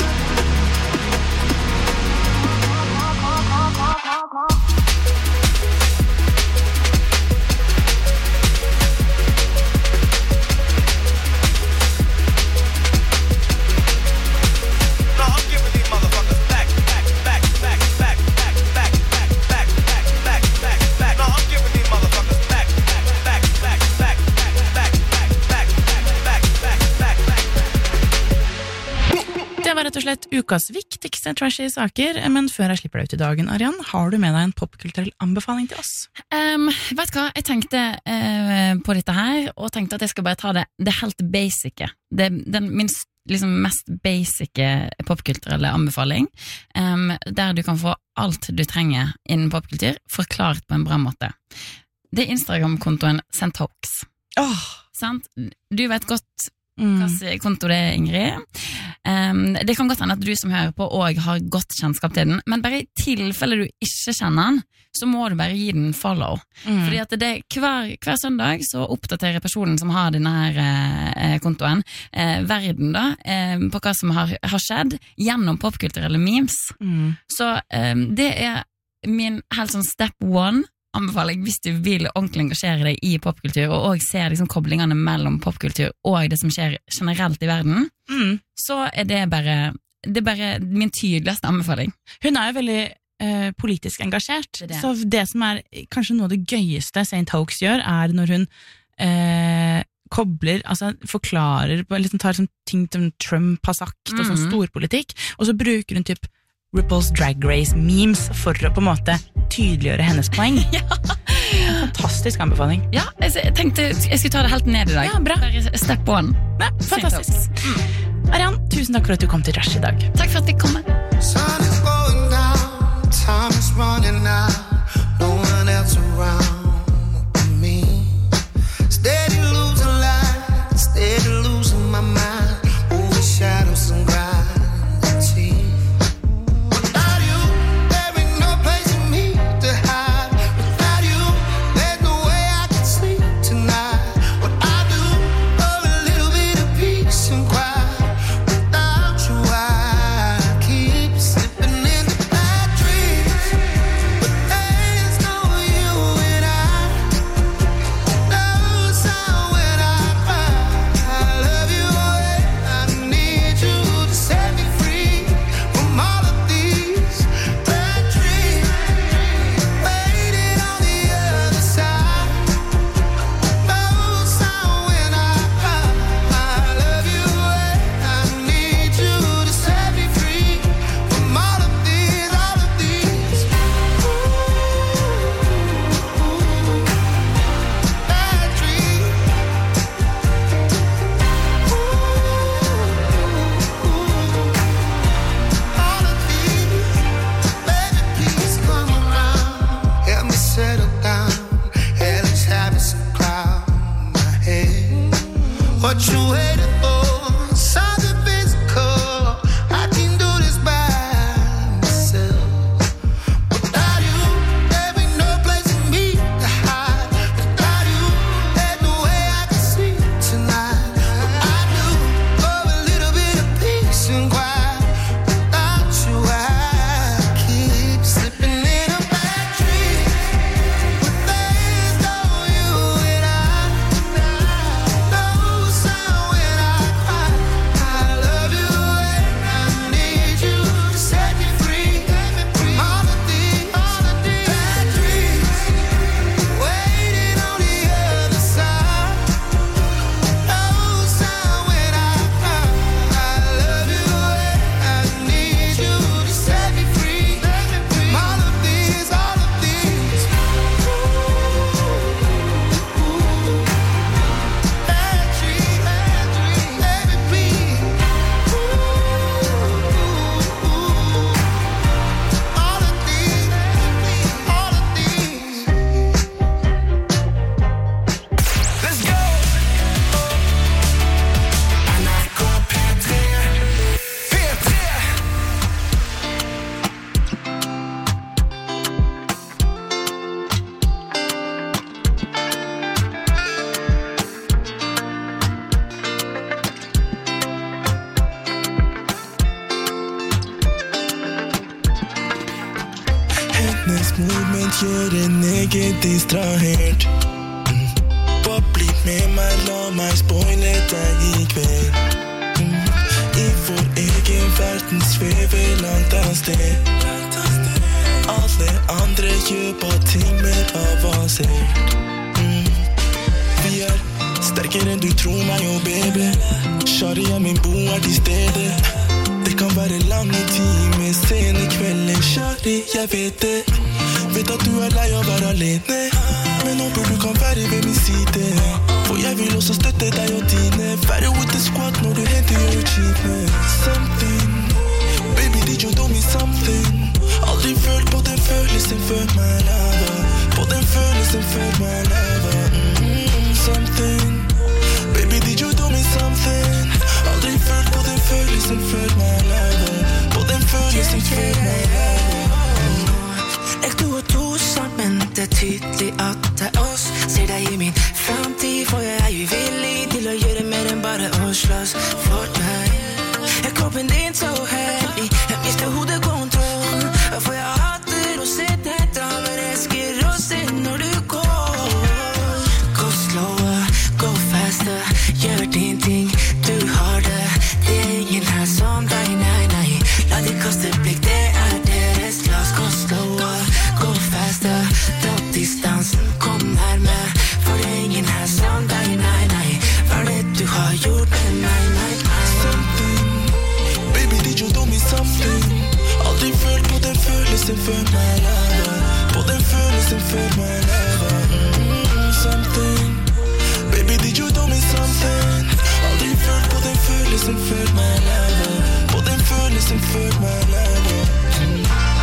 Det var rett og slett ukas viktigste trashy saker, men før jeg slipper deg ut i dagen, Arian, har du med deg en popkulturell anbefaling til oss? Um, vet du hva, jeg tenkte uh, på dette her, og tenkte at jeg skal bare ta det, det helt basice. Det, den minst, liksom mest basice popkulturelle anbefaling, um, der du kan få alt du trenger innen popkultur, forklart på en bra måte. Det er Instagram-kontoen Sentox. Åh! Sant? Du vet godt hvilken konto det er, Ingrid. Um, det kan godt hende at du som hører på også har godt kjennskap til den, men bare i tilfelle du ikke kjenner den, så må du bare gi den follow. Mm. Fordi at det, hver, hver søndag så oppdaterer personen som har denne her eh, kontoen eh, verden da, eh, på hva som har, har skjedd gjennom popkulturelle memes. Mm. Så eh, det er min helt sånn step one anbefaling hvis du vil ordentlig engasjere deg i popkultur og også ser liksom koblingene mellom popkultur og det som skjer generelt i verden, mm. så er det bare, det er bare min tydeligste anbefaling. Hun er jo veldig eh, politisk engasjert, det det. Så det som er kanskje noe av det gøyeste Sentox gjør, er når hun eh, kobler, altså forklarer, liksom tar sånn ting som Trump har sagt, mm. og sånn storpolitikk, og så bruker hun typ RuPaul's Drag Race memes for å på en måte tydeliggjøre hennes poeng. Ja. En fantastisk anbefaling. Ja, jeg tenkte jeg skulle ta det helt ned i dag. Ja, bra. Step one. Ja, fantastisk. Mm. Arian, tusen takk for at du kom til Rush i dag. Takk for at vi kom. Sun is going down, time is running out, no one else around but me. Steady losing light, steady losing my mind, over shadows and gravity. Without gjøre neget distrahert. mm. Bare bli med meg, la meg spoile deg i kveld. mm. I vår egen verden svever langt av sted. Alle andre gjør bare ting mer avansert. mm. Vi er sterkere enn du tror meg, oh baby. Sharia min bo er til stede. Det kan være lange timer, sene kvelder. Shari, jeg vet det. Vet at du er lei av å være alene, men håper du kan være ved min side. For jeg vil også støtte deg og dine. Være with the squad når du henter your achievement. Something, baby, did you do me something? Aldri føl på den følelsen før meg lava. På den følelsen før meg lava. mm, Something, baby, did you do me something? Aldri føl på den følelsen før meg lava. På den følelsen før meg lava. Jeg to og to sammen, det er tydelig at det er oss. Ser deg i min fremtid, for jeg er jo villig til å gjøre mer enn bare å slåss for deg. Er kroppen din så heldig, jeg mister hodekontroll. For jeg hater å se deg da, men elsker å se når du går. Gå slower, gå faster, gjør din ting, du har det. Det er ingen her som deg, nei, nei. La de kaste blikk, det er deres glass. Gå slower, gå faster, dropp distansen, kom nærmere. For det er ingen her som deg, nei, nei. Hva er det du har gjort med meg, nei, nei. Something, baby, did you do me something? Aldri føl på den følelsen før meg lava. På den følelsen før meg lava. mm, Something, baby, did you do me something? Aldri føl på den følelsen før meg lava. På den følelsen før meg lava. mm.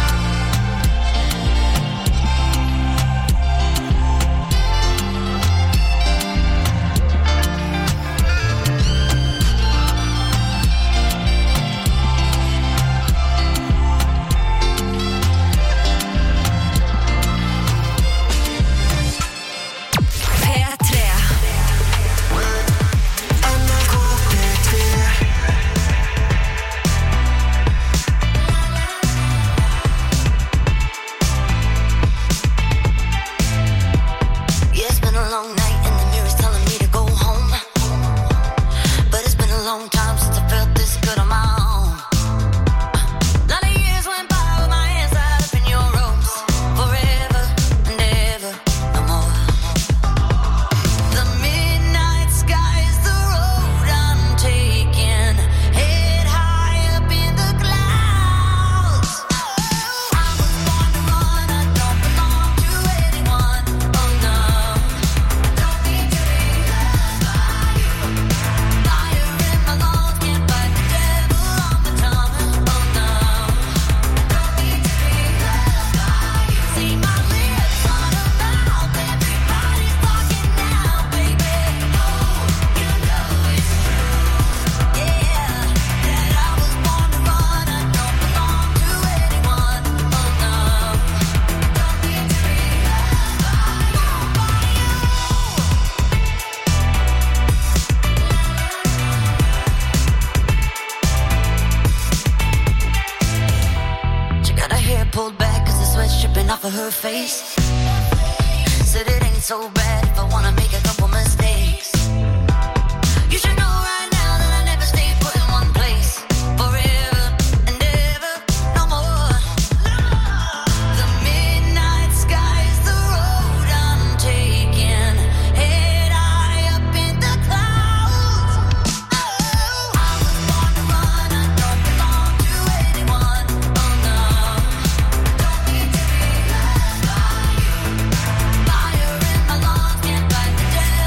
pulled back cause the sweat's dripping off of her face. Said it ain't so bad if I wanna make a couple mistakes. You should know right now that I never stay put in one place forever and ever, no more. The midnight sky is the road I'm taking, head high up in the clouds. Oh, I was born to run, I don't belong to anyone. Oh no, don't need to be led by you. Fire in my lungs, can't fight the devil.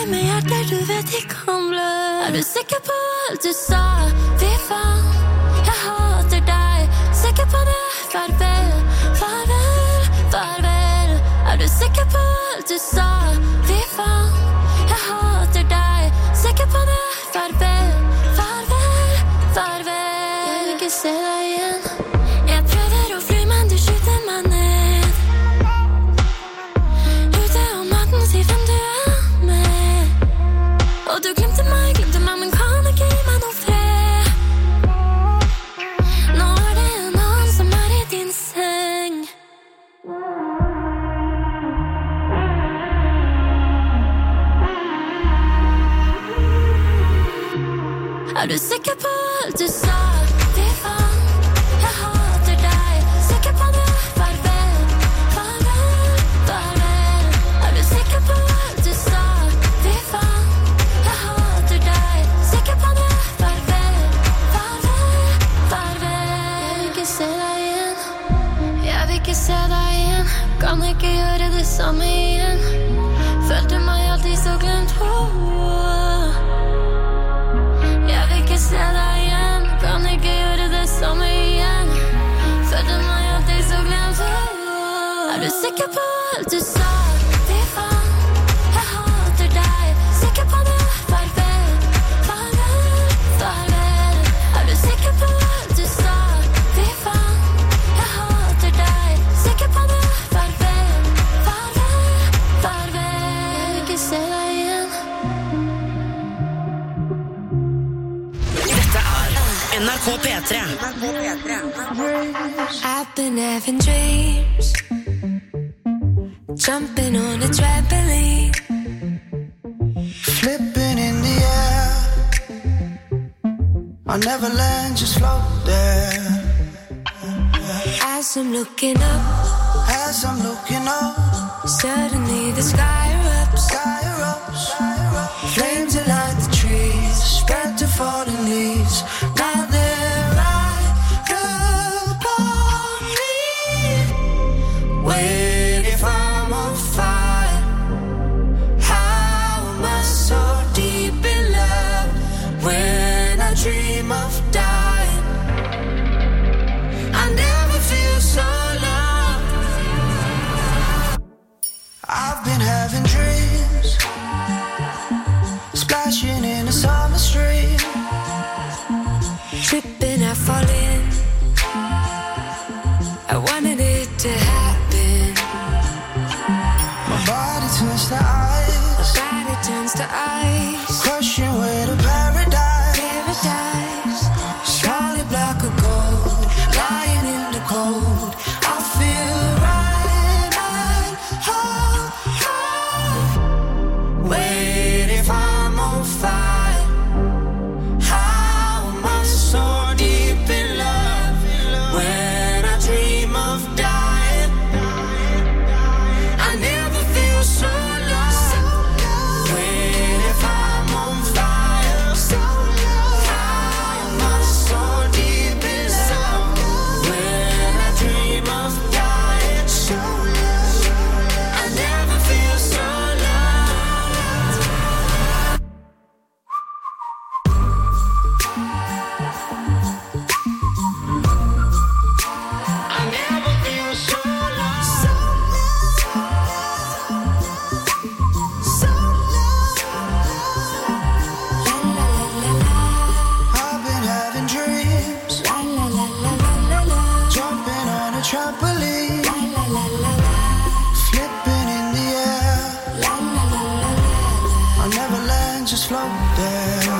ligger med hjerter du vet ikke om blød. Er du sikker på alt du sa? Fy faen, jeg hater deg. Sikker på det, farvel, farvel, farvel. Er du sikker på alt du sa? Fy faen, jeg hater deg. Sikker på det, farvel, farvel, farvel. Jeg vil ikke se deg igjen. Jeg prøver å fly, men du skyter meg ned. Ute om natten, si hvem du er med. Og du glemte meg, glemte meg, men kan ikke gi meg noe fred. Nå er det en annen som er i din seng. Er du sikker på alt du sa? Fy faen, jeg hater deg. Sikker på det, farvel, farvel, farvel. Er du sikker på alt du sa? Fy faen, jeg hater deg. Sikker på det, farvel, farvel, farvel. Jeg vil ikke se deg igjen. Jeg vil ikke se deg igjen. Kan ikke gjøre det samme igjen. Følte meg alltid så glemt. Oh. Jeg vil ikke se deg igjen. Kan ikke gjøre det samme igjen. Følte meg alltid så glemt. Oh. Er du sikker på alt du sa? Fy faen, jeg hater deg. Sikker på det, farvel, farvel, farvel. Er du sikker på alt du sa? Fy faen, jeg hater deg. Sikker på det, farvel, farvel, farvel. Jeg vil ikke se deg igjen. N R K P tre. I've been having dreams, jumping on a trampoline, Flipping in the air, I'll never land, just float there. as I'm looking up, As I'm looking up, suddenly the sky erupts, sky erupts, flames that light the trees, spread to falling leaves. Now they're right upon me. Wait, if I'm on fire, how am I so deep in love? When I dream of dying, I never feel so loved. I've been having dreams, splashing in a summer stream, tripping, I fall in. I wanted it to happen. my body turns to ice, My body turns to ice, crushing way to paradise. paradise. Solid block of gold, lying in the cold. I feel right at home. Wait, if I'm on fire, how am I so deep in love? When I dream of dying, I never feel so lost. Wait, if I'm on fire, how am I so deep in love? When I dream of dying, I never feel so loved. I never feel so loved. So I've been having dreams, jumping on a trampoline, flipping in the air. I'll never land, just float there.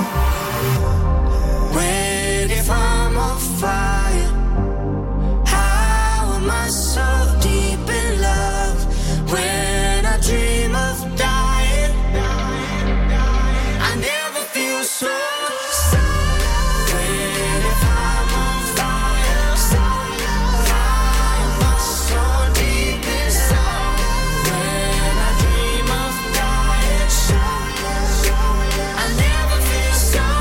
Wait, if I'm on fire, how am I so deep in love? When I dream of dying, I never feel so. Wait, if I'm on fire, how am I so deep in love? When I dream of dying, I never feel so.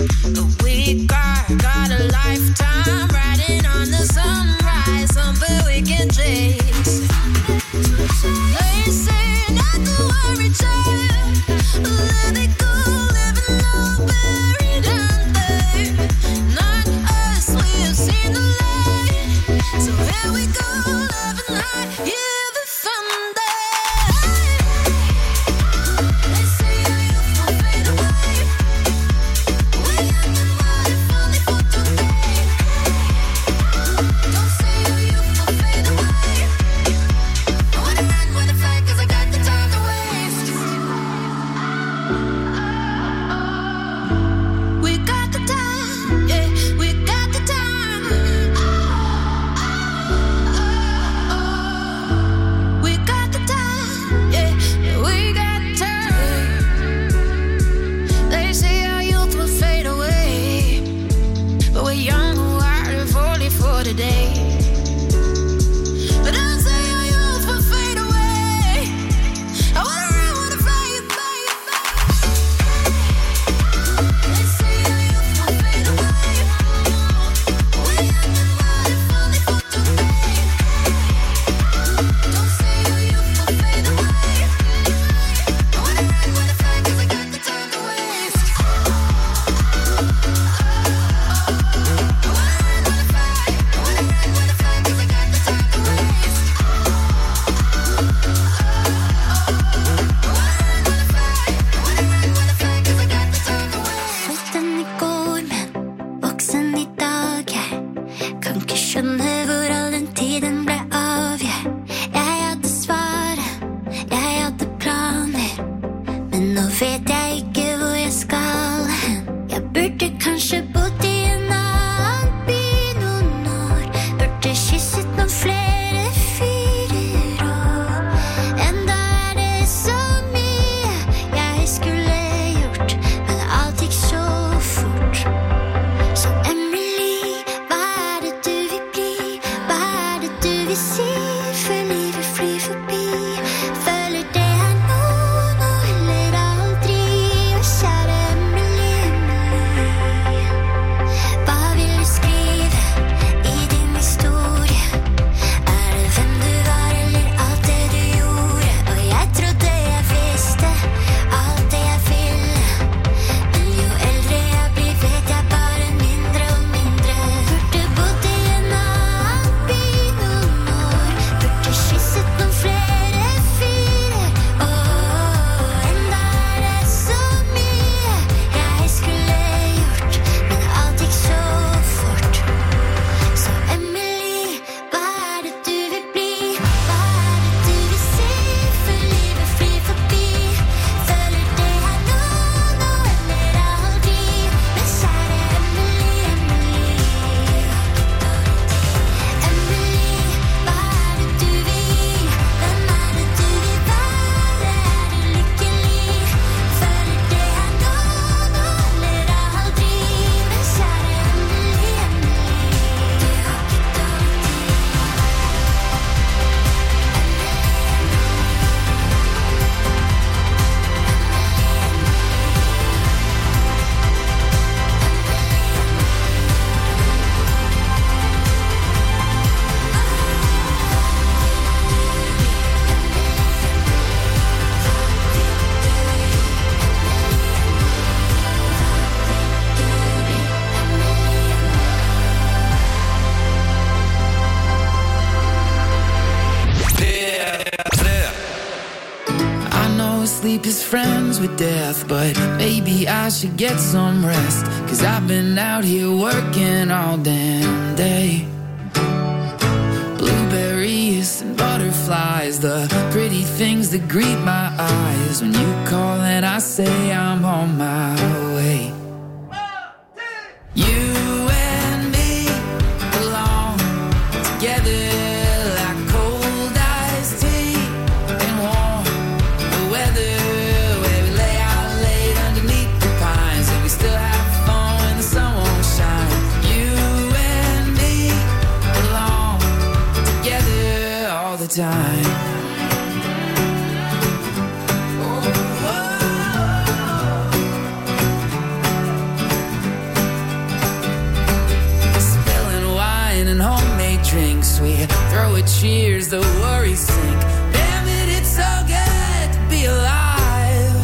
But we got, got a lifetime riding on the sunrise, something we can chase. They say not to worry, child. Let it go, living low, buried down there. Not us, we have seen the light. So here we go, living high, hear the thunder. They say our youth will fade away. We have been waiting only for today. Don't say our youth will fade away. I wanna run, wanna fight, 'cause I got the time to waste. We got the time, yeah, we got the time. We got the time, yeah, we got time. They say our youth will fade away, but we're young and wild and only for today. But don't say our youth will fade away. I wanna run, wanna fight, fight, fight. They say our youth will fade away. We have been waiting only for today. Don't say our youth will fade away. I wanna run, wanna fight, 'cause I got the time to waste. I wanna run, wanna fight. I wanna run, wanna fight, 'cause I got the time to waste. Holdt den i går, men voksen i dag. Jeg kan ikke skjønne hvor all den tiden ble av. Jeg, jeg hadde svaret, jeg hadde planer, men nå vet jeg ikke hvor jeg skal hen. Jeg burde kanskje bodd i en annen by noen år. Burde kysset noen flere fyrer og enda er det så mye jeg skulle gjort, men alt gikk så fort. Så Emily, hva er det du vil bli? Hva er det du vil si? Før livet flyr forbi. Føler det er nå, nå eller aldri. Og kjære Emily, Emily, hva vil du skrive i din historie? Er det hvem du var eller alt det du gjorde? Og jeg trodde jeg visste alt det jeg ville, men jo eldre jeg blir vet jeg bare mindre og mindre. Burde bodd i en annen by noen år. Burde kysset noen flere fyrer. Åh, enda er det så mye jeg skulle gjort, men alt gikk så fort. Så Emily, hva er det du vil bli? Hva er det du vil si? Før livet flyr forbi. Føler det er nå, nå eller aldri. Men kjære Emily, Emily, Emily, hva er det du vil? Hvem er det du vil være? Er du lykkelig? Føler det er nå, nå eller aldri. Men kjære Emily, Emily, du har ikke dårlig tid. I know sleep is friends with death, but maybe I should get some rest. 'Cause I've been out here working all damn day. Blueberries and butterflies, the pretty things that greet my eyes. When you call and I say I'm on my way. You and me belong together like cold iced tea and warm the weather, where we lay out late underneath the pines and we still have fun when the sun won't shine. You and me belong together all the time. it cheers, the worries sink. Damn it, it's so good to be alive.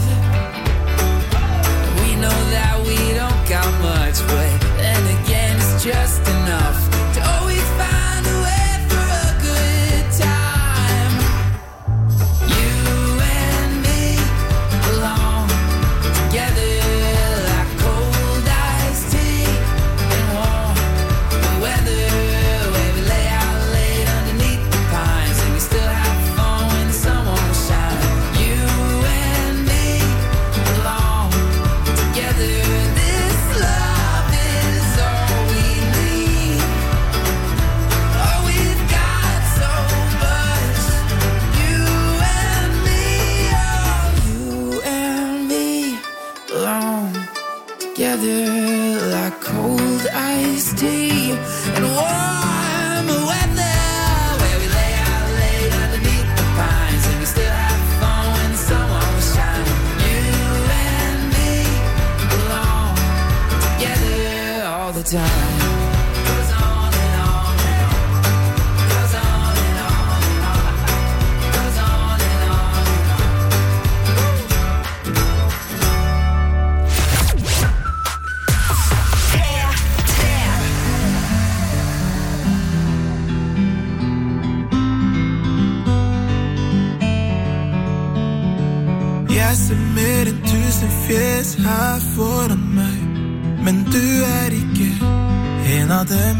We know that we don't got much, but then again it's just enough to always find a way for a good time. You and me belong together like cold iced tea and warm weather, where we lay out late underneath the pines and we still have fun when the sun won't shine. You and me belong together. This love is all we need. Oh, we've got so much. You and me, oh, you and me belong together like cold iced tea and warm weather, where we lay out late underneath the pines and we still have fun when the sun won't shine. You and me belong together all the time. Goes on and on and on. Goes on and on and on. Goes on and on and on. Jeg ser mer enn tusen fjes her foran meg, men du er ikke en av dem.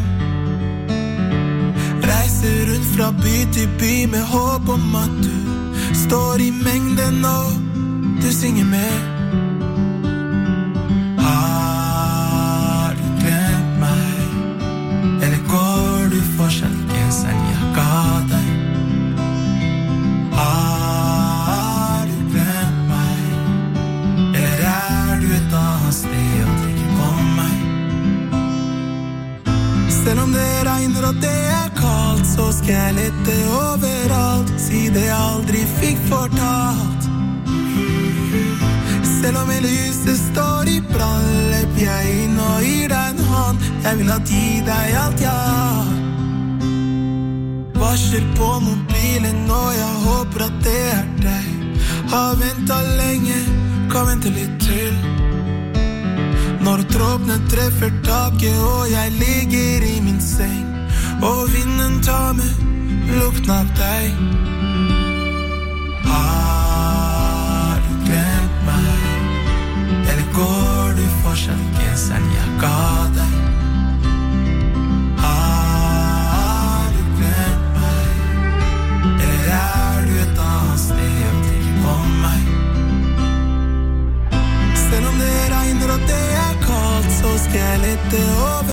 Reiser rundt fra by til by med håp om at du står i mengden og du synger med. Har du glemt meg, eller går du fortsatt genseren jeg ga deg? Har du glemt meg, eller er du et annet sted og tenker på meg? Selv om det regner og det er kaldt, så skal jeg lette overalt, si det jeg aldri fikk fortalt. Selv om hele huset står i brann, løper jeg inn og gir deg en hånd. Jeg vil at gi deg alt jeg har. Varsler på mobilen og jeg håper at det er deg. Har ventet lenge, kan vente litt til. Når dråpene treffer taket og jeg ligger i min seng, og vinden tar med lukten av deg. Har du glemt meg, eller går du fortsatt genseren jeg ga deg? Har du glemt meg, eller er du et annet sted og tenker på meg? Selv om det regner og det er kaldt, så skal jeg lette over